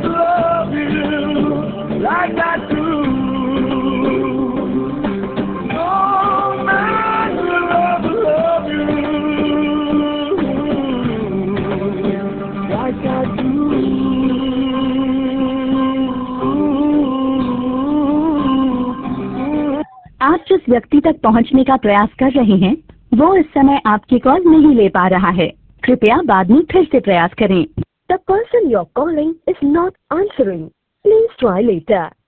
love you like I do. No man will ever love you like I do. आप जिस व्यक्ति तक पहुंचने का प्रयास कर रहे हैं वो इस समय आपकी कॉल नहीं ले पा रहा है। कृपया बाद में फिर से प्रयास करें। The person you're calling is not answering. Please try later.